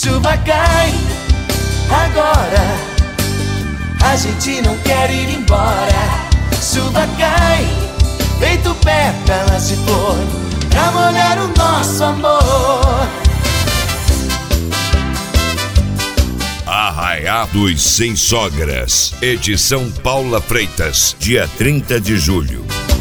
Chuva cai agora, a gente não quer ir embora. Chuva cai, feito pétalas de flor, pra molhar o nosso amor. Arraiados Sem Sogras, edição Paula Freitas, dia 30 de julho.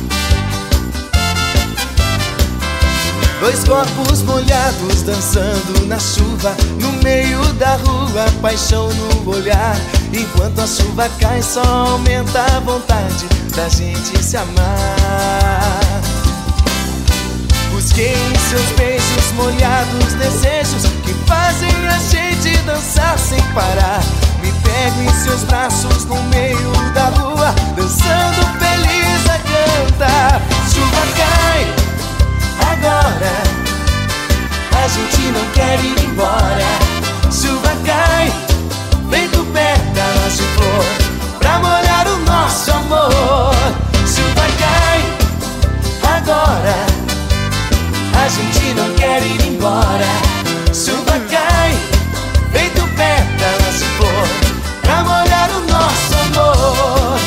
Dois corpos molhados dançando na chuva, no meio da rua, paixão no olhar. Enquanto a chuva cai, só aumenta a vontade da gente se amar. Busquei em seus beijos molhados desejos que fazem a gente dançar sem parar. Me pego em seus braços no meio da rua, dançando feliz a cantar. Chuva cai agora, a gente não quer ir embora. Chuva cai, feito pétalas de flor, pra molhar o nosso amor. Chuva cai agora, a gente não quer ir embora. Chuva cai, feito pétalas de flor, pra molhar o nosso amor.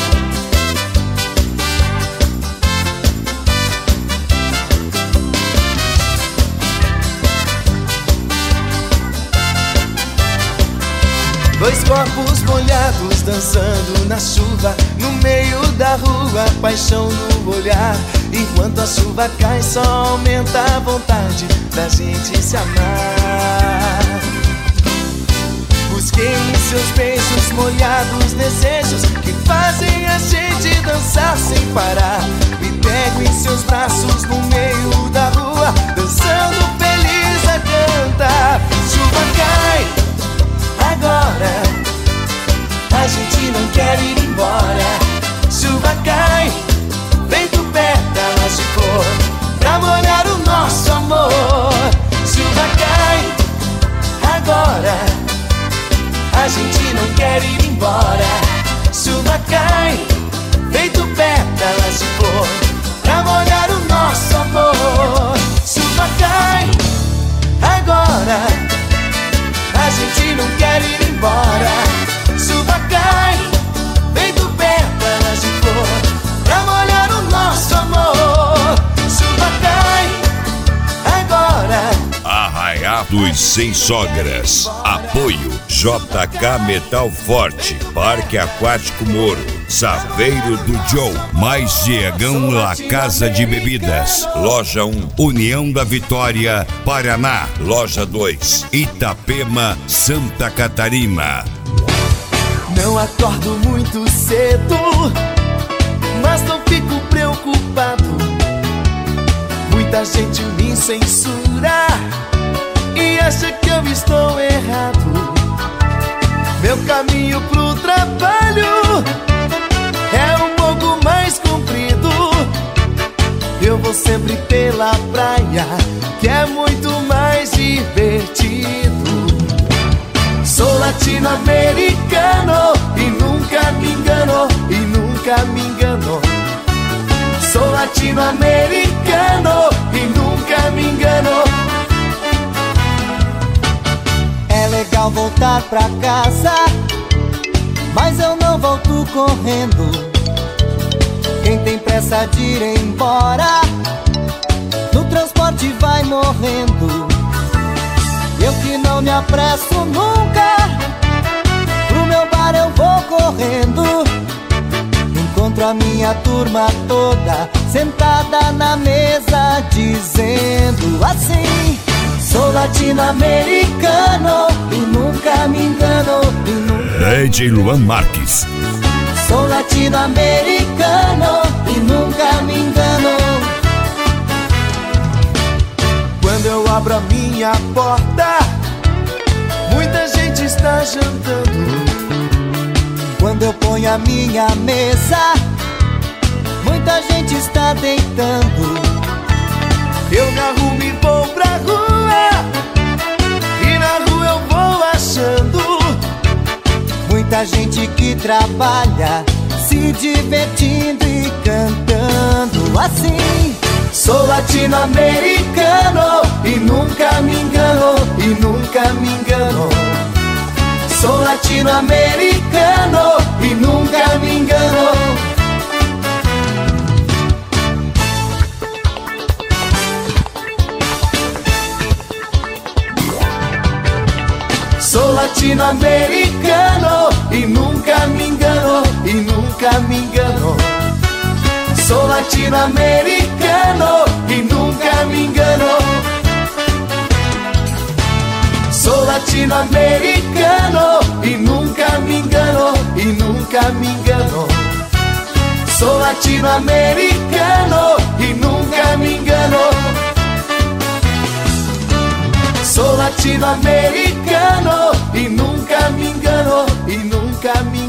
Dois corpos molhados dançando na chuva, no meio da rua, paixão no olhar. Enquanto a chuva cai, só aumenta a vontade da gente se amar. Busquei em seus beijos molhados desejos que fazem a gente dançar sem parar. Me pego em seus braços no meio da rua, dançando feliz a cantar. Chuva cai agora, a gente não quer ir embora. Chuva cai, feito pétalas de flor, pra molhar o nosso amor. Chuva cai agora, a gente não quer ir embora. Chuva cai, feito pétalas de flor, pra molhar o nosso amor. Chuva cai agora, a gente não quer ir embora. Chuva cai, feito pétalas de flor, pra molhar o nosso amor. Chuva cai agora. Arraiados Sem Sogras. Apoio JK Metal Forte, Parque Aquático Moro, Saveiro do Joe, Mais Diegão La Casa de Bebidas, Loja 1, União da Vitória, Paraná, Loja 2, Itapema, Santa Catarina. Não acordo muito cedo, mas não fico preocupado. Muita gente me censura e acha que eu estou errado. Meu caminho pro trabalho é um pouco mais comprido. Eu vou sempre pela praia, que é muito mais divertido. Sou latino-americano e nunca me engano, e nunca me engano. Sou latino-americano e nunca me engano. É legal voltar pra casa, mas eu não volto correndo. Quem tem pressa de ir embora, no transporte vai morrendo. Eu que não me apresso nunca, pro meu bar eu vou correndo. Encontro a minha turma toda sentada na mesa dizendo assim: sou latino-americano e nunca me engano, e nunca... DJ Luan Marques. Sou latino-americano e nunca me engano. Quando eu abro a minha porta, muita gente está jantando. Quando eu ponho a minha mesa, muita gente está deitando. Eu me arrumo e vou pra rua, e na rua eu vou achando muita gente que trabalha, se divertindo e cantando assim: sou latino-americano e nunca me engano, e nunca me engano. latino-americano e nunca me engano. Sou latino-americano e nunca me engano, e nunca me engano. Sou latino-americano e nunca me engano. Sou latino-americano e nunca me engano, e nunca me engano. Sou latino-americano e nunca me engano. Sou latino-americano e nunca me engano, e nunca me engano.